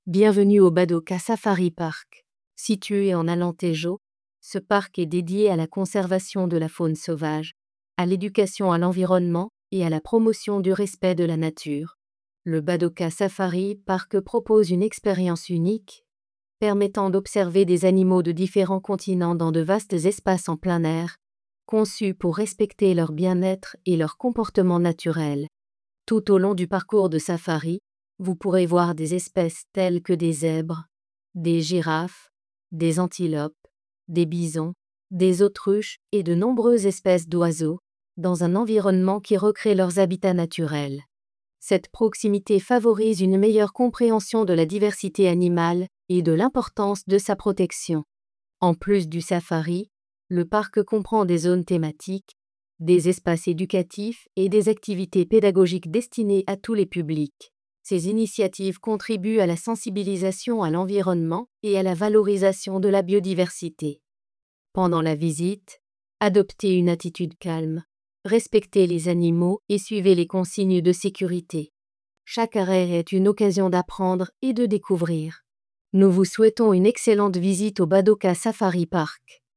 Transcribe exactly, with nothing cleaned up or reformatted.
Bienvenue au Badoka Safari Park. Situé en Alentejo, ce parc est dédié à la conservation de la faune sauvage, à l'éducation à l'environnement et à la promotion du respect de la nature. Le Badoka Safari Park propose une expérience unique, permettant d'observer des animaux de différents continents dans de vastes espaces en plein air, conçus pour respecter leur bien-être et leur comportement naturel. Tout au long du parcours de safari, vous pourrez voir des espèces telles que des zèbres, des girafes, des antilopes, des bisons, des autruches et de nombreuses espèces d'oiseaux, dans un environnement qui recrée leurs habitats naturels. Cette proximité favorise une meilleure compréhension de la diversité animale et de l'importance de sa protection. En plus du safari, le parc comprend des zones thématiques, des espaces éducatifs et des activités pédagogiques destinées à tous les publics. Ces initiatives contribuent à la sensibilisation à l'environnement et à la valorisation de la biodiversité. Pendant la visite, adoptez une attitude calme, respectez les animaux et suivez les consignes de sécurité. Chaque arrêt est une occasion d'apprendre et de découvrir. Nous vous souhaitons une excellente visite au Badoka Safari Park.